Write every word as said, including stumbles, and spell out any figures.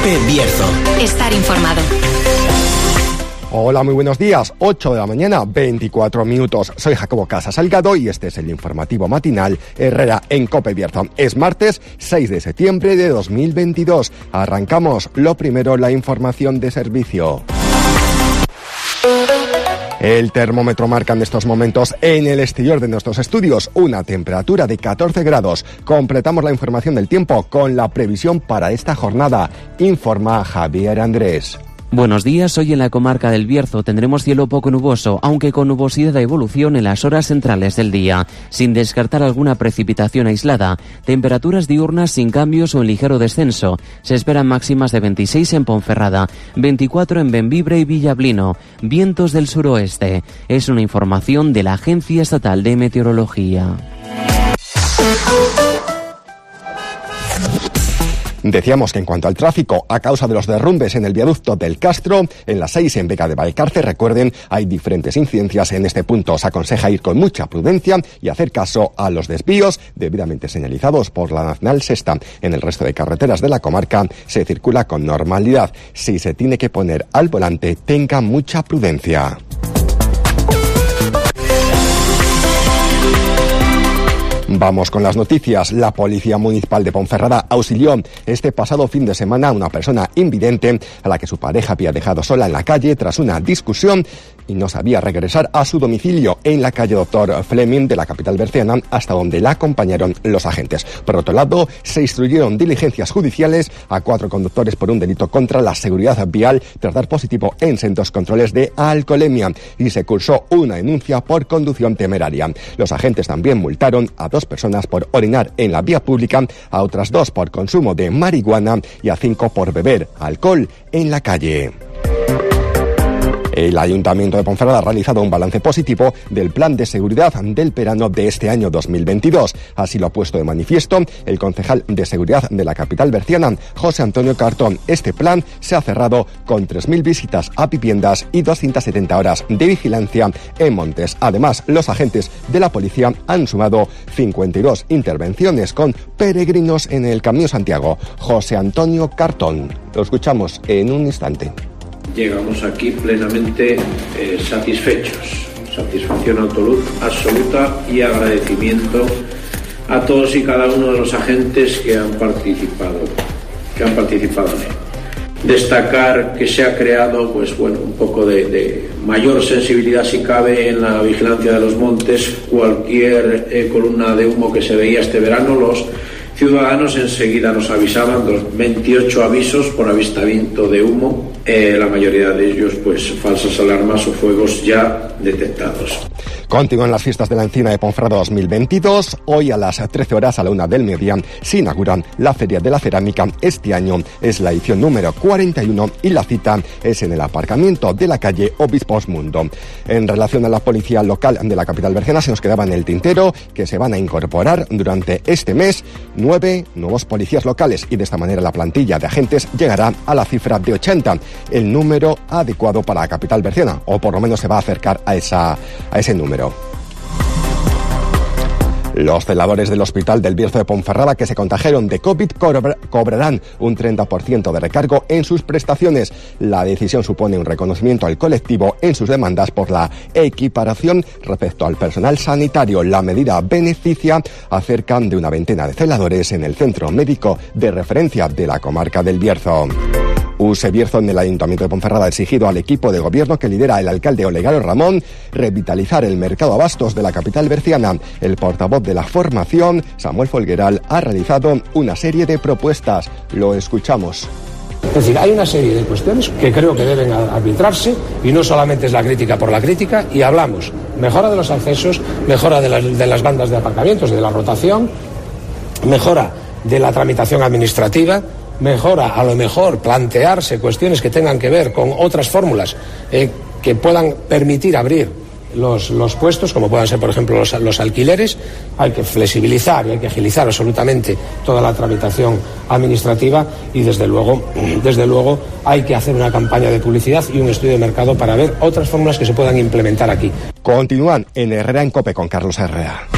COPE Bierzo. Estar informado. Hola, muy buenos días. ocho de la mañana, veinticuatro minutos. Soy Jacobo Casas Salgado y este es el informativo matinal Herrera en COPE Bierzo. Es martes seis de septiembre de dos mil veintidós. Arrancamos. Lo primero, la información de servicio. El termómetro marca en estos momentos en el exterior de nuestros estudios una temperatura de catorce grados. Completamos la información del tiempo con la previsión para esta jornada. Informa Javier Andrés. Buenos días, hoy en la comarca del Bierzo tendremos cielo poco nuboso, aunque con nubosidad de evolución en las horas centrales del día, sin descartar alguna precipitación aislada. Temperaturas diurnas sin cambios o en ligero descenso. Se esperan máximas de veintiséis en Ponferrada, veinticuatro en Bembibre y Villablino. Vientos del suroeste. Es una información de la Agencia Estatal de Meteorología. Decíamos que en cuanto al tráfico, a causa de los derrumbes en el viaducto del Castro, en la seis en Vega de Valcarce, recuerden, hay diferentes incidencias en este punto. Os aconseja ir con mucha prudencia y hacer caso a los desvíos debidamente señalizados por la Nacional Sexta. En el resto de carreteras de la comarca se circula con normalidad. Si se tiene que poner al volante, tenga mucha prudencia. Vamos con las noticias. La Policía Municipal de Ponferrada auxilió este pasado fin de semana a una persona invidente a la que su pareja había dejado sola en la calle tras una discusión y no sabía regresar a su domicilio en la calle Doctor Fleming de la capital berciana, hasta donde la acompañaron los agentes. Por otro lado, se instruyeron diligencias judiciales a cuatro conductores por un delito contra la seguridad vial tras dar positivo en sendos controles de alcoholemia, y se cursó una denuncia por conducción temeraria. Los agentes también multaron a dos personas por orinar en la vía pública, a otras dos por consumo de marihuana y a cinco por beber alcohol en la calle. El Ayuntamiento de Ponferrada ha realizado un balance positivo del plan de seguridad del verano de este año dos mil veintidós. Así lo ha puesto de manifiesto el concejal de seguridad de la capital berciana, José Antonio Cartón. Este plan se ha cerrado con tres mil visitas a viviendas y doscientas setenta horas de vigilancia en montes. Además, los agentes de la policía han sumado cincuenta y dos intervenciones con peregrinos en el Camino Santiago. José Antonio Cartón. Lo escuchamos en un instante. Llegamos aquí plenamente eh, satisfechos, satisfacción absoluta y agradecimiento a todos y cada uno de los agentes que han participado, que han participado en él. Destacar que se ha creado, pues bueno, un poco de, de mayor sensibilidad, si cabe, en la vigilancia de los montes. Cualquier eh, columna de humo que se veía este verano, los ciudadanos enseguida nos avisaban, los veintiocho avisos por avistamiento de humo, eh, la mayoría de ellos pues falsas alarmas o fuegos ya detectados. Continúan las fiestas de la Encina de Ponferrada dos mil veintidós. Hoy a las trece horas, a la una del mediodía, se inauguran la Feria de la Cerámica. Este año es la edición número cuarenta y uno y la cita es en el aparcamiento de la calle Obispos Mundo. En relación a la policía local de la capital berciana, se nos quedaba en el tintero que se van a incorporar durante este mes nueve nuevos policías locales, y de esta manera la plantilla de agentes llegará a la cifra de ochenta, el número adecuado para la capital berciana, o por lo menos se va a acercar a, esa, a ese número. Los celadores del Hospital del Bierzo de Ponferrada que se contagiaron de COVID cobrarán un treinta por ciento de recargo en sus prestaciones. La decisión supone un reconocimiento al colectivo en sus demandas por la equiparación respecto al personal sanitario. La medida beneficia a cerca de una veintena de celadores en el centro médico de referencia de la comarca del Bierzo. U S E Bierzo en el Ayuntamiento de Ponferrada ha exigido al equipo de gobierno que lidera el alcalde Olegario Ramón revitalizar el mercado abastos de la capital berciana. El portavoz de la formación, Samuel Folgueral, ha realizado una serie de propuestas. Lo escuchamos. Es decir, hay una serie de cuestiones que creo que deben arbitrarse, y no solamente es la crítica por la crítica, y hablamos mejora de los accesos, mejora de las, de las bandas de aparcamientos, de la rotación, mejora de la tramitación administrativa, mejora, a lo mejor, plantearse cuestiones que tengan que ver con otras fórmulas eh, que puedan permitir abrir los, los puestos, como puedan ser, por ejemplo, los, los alquileres. Hay que flexibilizar y hay que agilizar absolutamente toda la tramitación administrativa, y desde luego, desde luego hay que hacer una campaña de publicidad y un estudio de mercado para ver otras fórmulas que se puedan implementar aquí. Continúan en Herrera en COPE con Carlos Herrera.